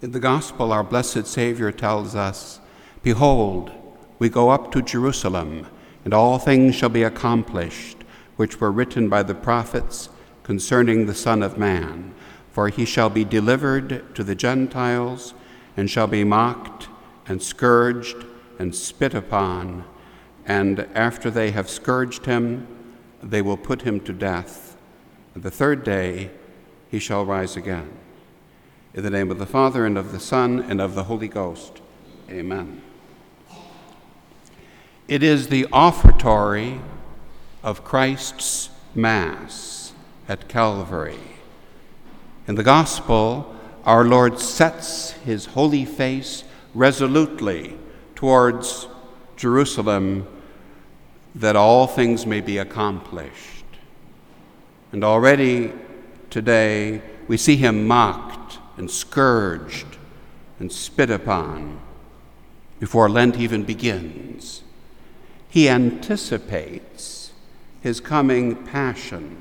In the Gospel, our blessed Savior tells us, "Behold, we go up to Jerusalem, and all things shall be accomplished, which were written by the prophets concerning the Son of Man. For he shall be delivered to the Gentiles, and shall be mocked, and scourged, and spit upon. And after they have scourged him, they will put him to death. And the third day he shall rise again." In the name of the Father, and of the Son, and of the Holy Ghost. Amen. It is the offertory of Christ's Mass at Calvary. In the Gospel, our Lord sets his holy face resolutely towards Jerusalem, that all things may be accomplished. And already today we see him mocked and scourged and spit upon before Lent even begins. He anticipates his coming passion,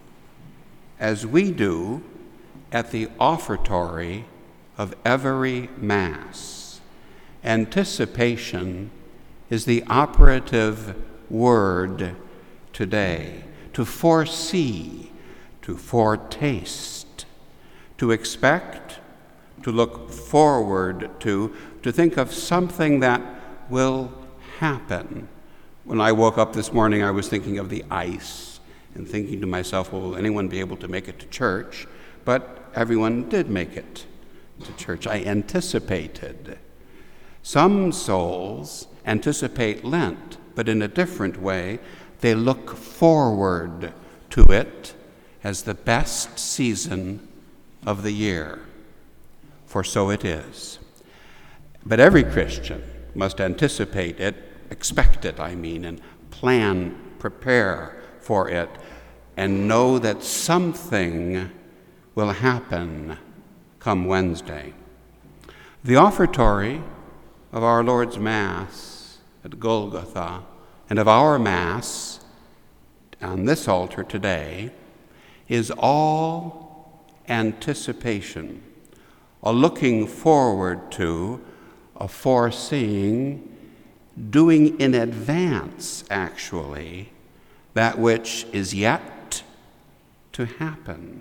as we do at the offertory of every Mass. Anticipation is the operative word today. To foresee, to foretaste, to expect, to look forward to think of something that will happen. When I woke up this morning, I was thinking of the ice and thinking to myself, well, will anyone be able to make it to church? But everyone did make it to church. I anticipated. Some souls anticipate Lent, but in a different way. They look forward to it as the best season of the year, for so it is. But every Christian must anticipate it, expect it, and plan, prepare for it, and know that something will happen come Wednesday. The offertory of our Lord's Mass at Golgotha and of our Mass on this altar today is all anticipation, a looking forward to, a foreseeing, doing in advance, actually, that which is yet to happen.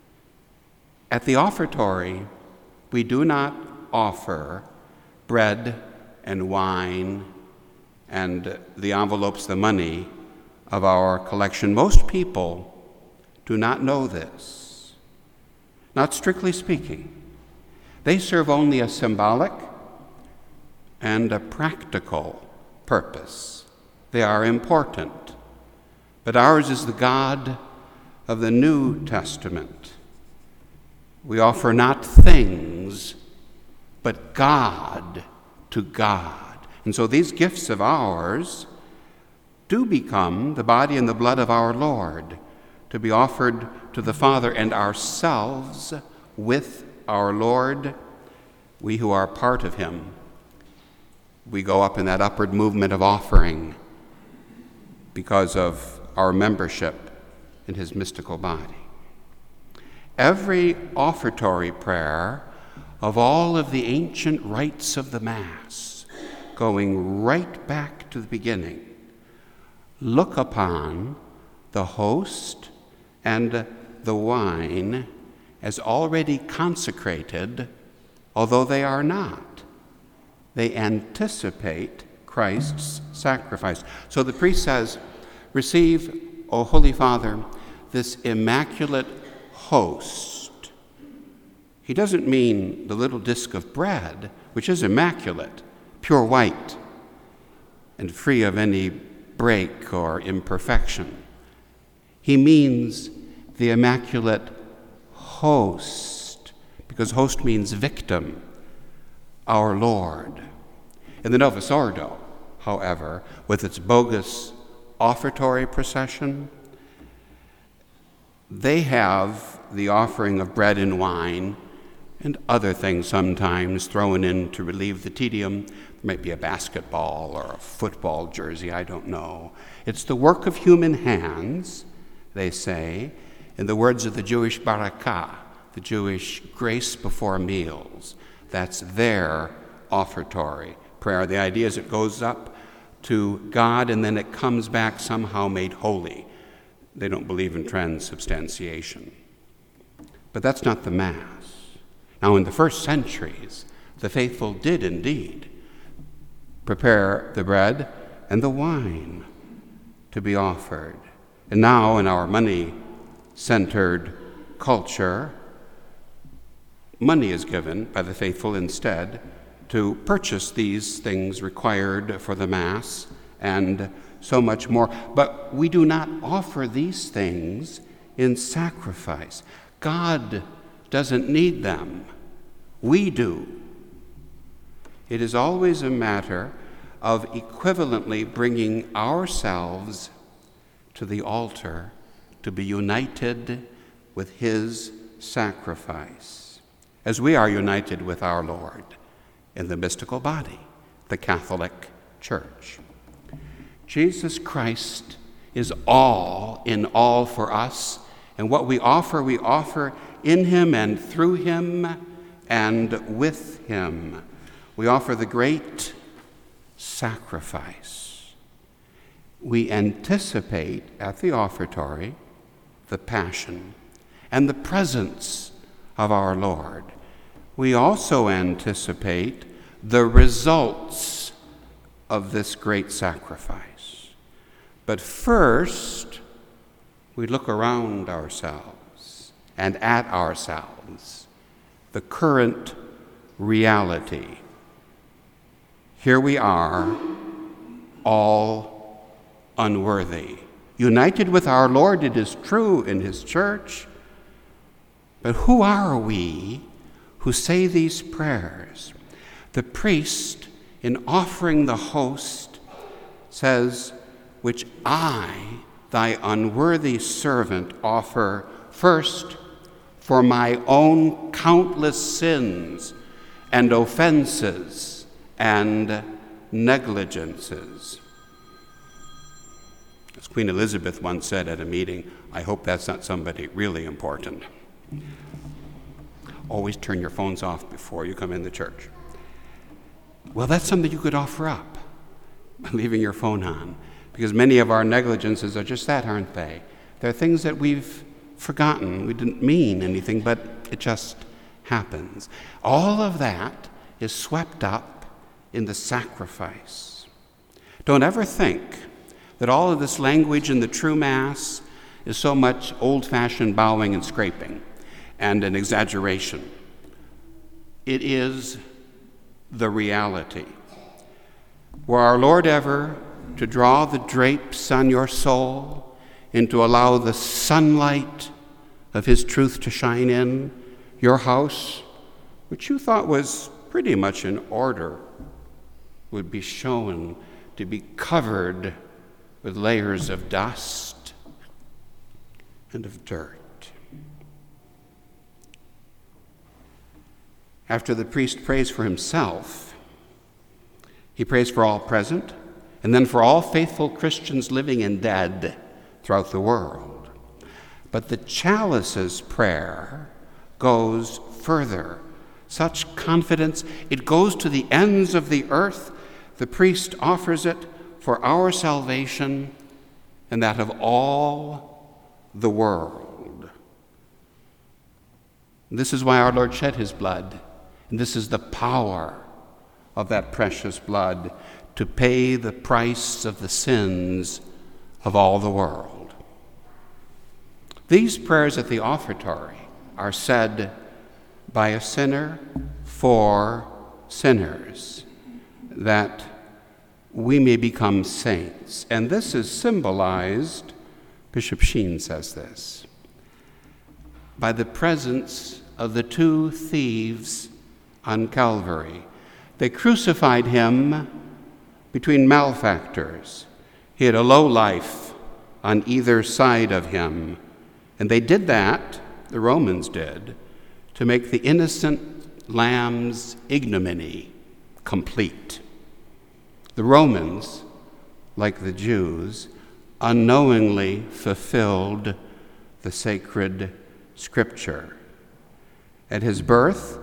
At the offertory, we do not offer bread and wine and the envelopes, the money of our collection. Most people do not know this. Not strictly speaking. They serve only a symbolic and a practical purpose. They are important. But ours is the God of the New Testament. We offer not things, but God to God. And so these gifts of ours do become the body and the blood of our Lord, to be offered to the Father, and ourselves with our Lord, we who are part of him. We go up in that upward movement of offering because of our membership in his mystical body. Every offertory prayer of all of the ancient rites of the Mass, going right back to the beginning, look upon the host and the wine as already consecrated, although they are not. They anticipate Christ's sacrifice. So the priest says, "Receive, O Holy Father, this immaculate host." He doesn't mean the little disc of bread, which is immaculate, pure white, and free of any break or imperfection. He means the immaculate host, because host means victim, our Lord. In the Novus Ordo, however, with its bogus offertory procession, they have the offering of bread and wine and other things sometimes thrown in to relieve the tedium. There might be a basketball or a football jersey, I don't know. It's the work of human hands, they say, in the words of the Jewish barakah, the Jewish grace before meals, That's their offertory prayer. The idea is it goes up to God and then it comes back somehow made holy. They don't believe in transubstantiation. But that's not the Mass. Now, in the first centuries, the faithful did indeed prepare the bread and the wine to be offered. And now, in our money-centered culture, money is given by the faithful instead to purchase these things required for the Mass and so much more. But we do not offer these things in sacrifice. God doesn't need them. We do. It is always a matter of equivalently bringing ourselves to the altar to be united with his sacrifice, as we are united with our Lord in the mystical body, the Catholic Church. Jesus Christ is all in all for us, and what we offer in him and through him and with him. We offer the great sacrifice. We anticipate at the offertory the passion and the presence of our Lord. We also anticipate the results of this great sacrifice. But first, we look around ourselves and at ourselves, the current reality. Here we are, all unworthy. United with our Lord, it is true, in his church. But who are we who say these prayers? The priest, in offering the host, says, "Which I, thy unworthy servant, offer first for my own countless sins and offenses and negligences." As Queen Elizabeth once said at a meeting, I hope that's not somebody really important. Always turn your phones off before you come in the church. Well, that's something you could offer up, leaving your phone on, because many of our negligences are just that, aren't they? They're things that we've forgotten. We didn't mean anything, but it just happens. All of that is swept up in the sacrifice. Don't ever think that all of this language in the true Mass is so much old-fashioned bowing and scraping and an exaggeration. It is the reality. Were our Lord ever to draw the drapes on your soul and to allow the sunlight of his truth to shine in, your house, which you thought was pretty much in order, would be shown to be covered with layers of dust and of dirt. After the priest prays for himself, he prays for all present, and then for all faithful Christians living and dead throughout the world. But the chalice's prayer goes further. Such confidence, it goes to the ends of the earth. The priest offers it for our salvation and that of all the world. This is why our Lord shed his blood, and this is the power of that precious blood to pay the price of the sins of all the world. These prayers at the offertory are said by a sinner for sinners, that we may become saints. And this is symbolized, Bishop Sheen says this, by the presence of the two thieves on Calvary. They crucified him between malefactors. He had a low life on either side of him. And they did that, the Romans did, to make the innocent lamb's ignominy complete. The Romans, like the Jews, unknowingly fulfilled the sacred scripture. At his birth,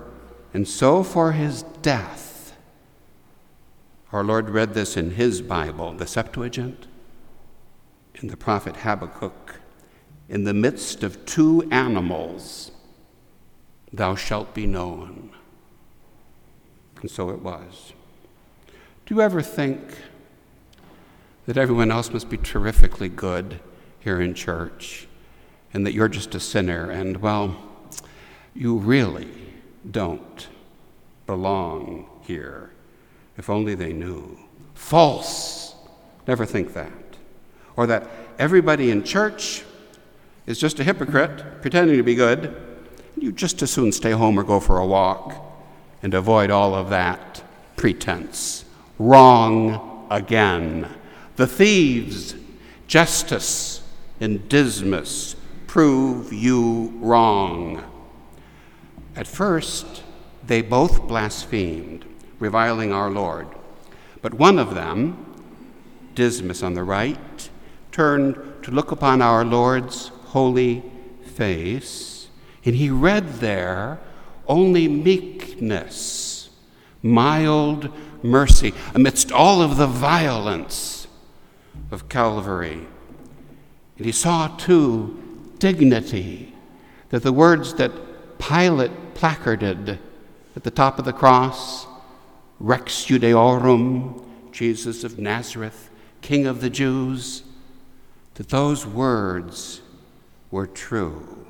And so for his death, our Lord read this in his Bible, the Septuagint, in the prophet Habakkuk, in the midst of two animals, thou shalt be known. And so it was. Do you ever think that everyone else must be terrifically good here in church and that you're just a sinner and, well, you really don't belong here? If only they knew. False. Never think that. Or that everybody in church is just a hypocrite pretending to be good. You just as soon stay home or go for a walk and avoid all of that pretense. Wrong again. The thieves, Justus and Dismas, prove you wrong. At first, they both blasphemed, reviling our Lord. But one of them, Dismas on the right, turned to look upon our Lord's holy face, and he read there only meekness, mild mercy amidst all of the violence of Calvary. And he saw, too, dignity, that the words that Pilate placarded at the top of the cross, Rex Judeorum, Jesus of Nazareth, King of the Jews, that those words were true.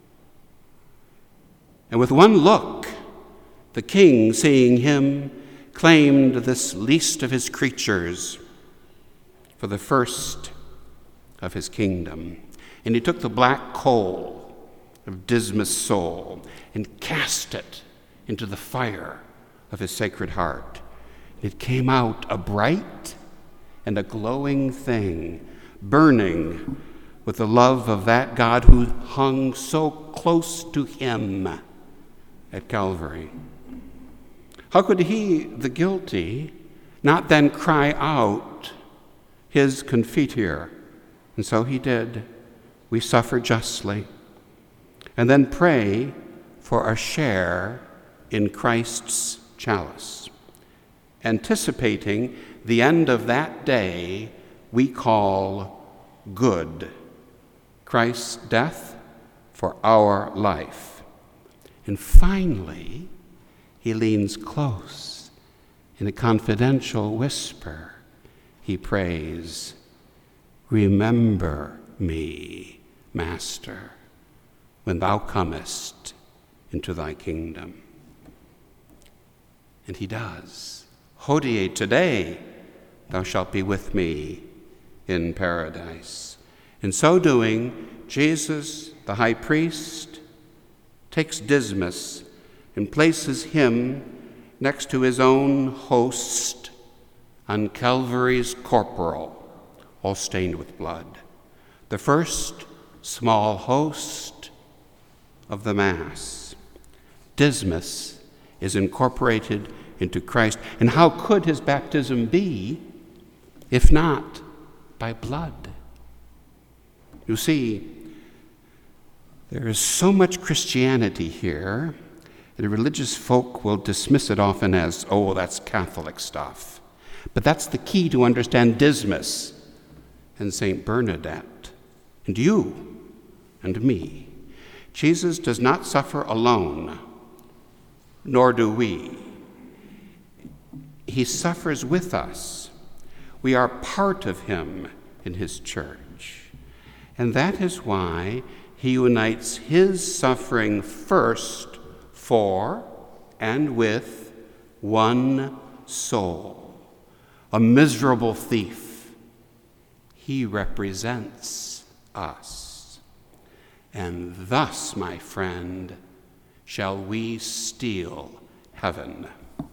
And with one look, the king, seeing him, claimed this least of his creatures for the first of his kingdom. And he took the black coal of Dismas' soul and cast it into the fire of his sacred heart. It came out a bright and a glowing thing, burning with the love of that God who hung so close to him at Calvary. How could he, the guilty, not then cry out his confiteor? And so he did. We suffer justly. And then pray for a share in Christ's chalice, anticipating the end of that day we call good, Christ's death for our life. And finally, he leans close in a confidential whisper. He prays, "Remember me, Master, when thou comest into thy kingdom." And he does. Hodie, today thou shalt be with me in paradise. In so doing, Jesus, the high priest, takes Dismas and places him next to his own host on Calvary's corporal, all stained with blood. The first small host of the Mass. Dismas is incorporated into Christ. And how could his baptism be if not by blood? You see, there is so much Christianity here that religious folk will dismiss it often as, oh, that's Catholic stuff. But that's the key to understand Dismas and St. Bernadette and you and me. Jesus does not suffer alone, nor do we. He suffers with us. We are part of him in his church. And that is why he unites his suffering first for and with one soul, a miserable thief. He represents us. And thus, my friend, shall we steal heaven.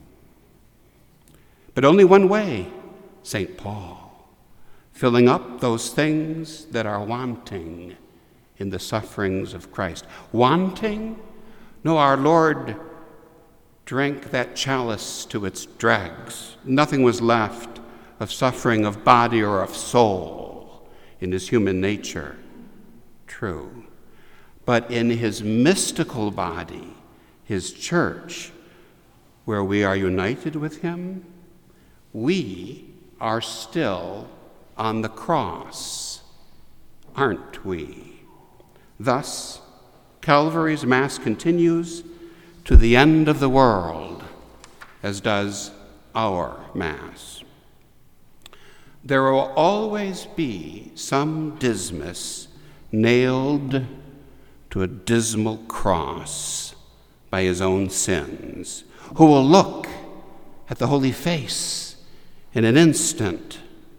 But only one way, St. Paul, filling up those things that are wanting in the sufferings of Christ. Wanting? No, our Lord drank that chalice to its dregs. Nothing was left of suffering of body or of soul in his human nature. True. But in his mystical body, his church, where we are united with him, we are still on the cross, aren't we? Thus, Calvary's Mass continues to the end of the world, as does our Mass. There will always be some Dismas nailed to a dismal cross by his own sins, who will look at the holy face in an instant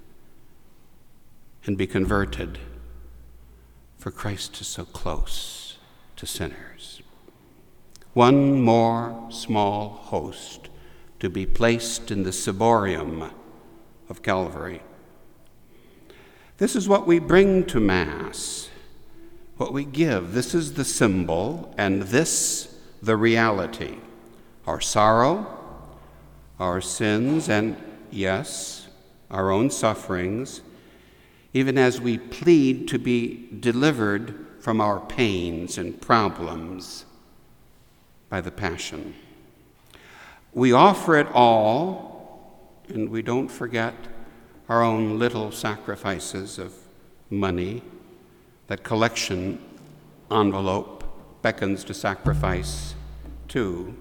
and be converted, for Christ is so close to sinners. One more small host to be placed in the ciborium of Calvary. This is what we bring to Mass, what we give. This is the symbol, and this the reality. Our sorrow, our sins, and yes, our own sufferings, even as we plead to be delivered from our pains and problems by the Passion. We offer it all, and we don't forget our own little sacrifices of money. That collection envelope beckons to sacrifice too.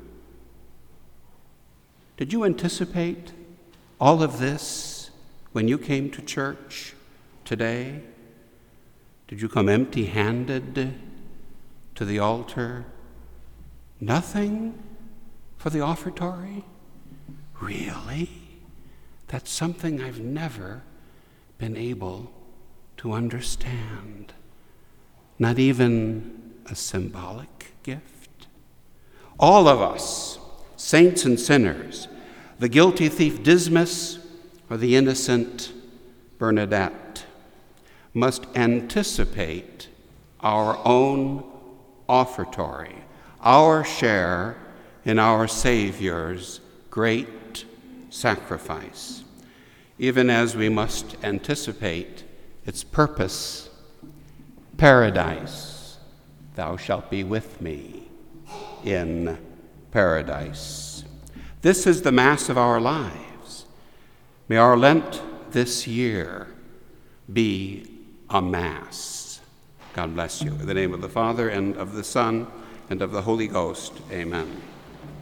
Did you anticipate all of this when you came to church today? Did you come empty-handed to the altar? Nothing for the offertory? Really? That's something I've never been able to understand. Not even a symbolic gift? All of us, saints and sinners, the guilty thief Dismas or the innocent Bernadette, must anticipate our own offertory, our share in our Savior's great sacrifice, even as we must anticipate its purpose. Paradise, thou shalt be with me in paradise. This is the Mass of our lives. May our Lent this year be a Mass. God bless you. In the name of the Father, and of the Son, and of the Holy Ghost. Amen.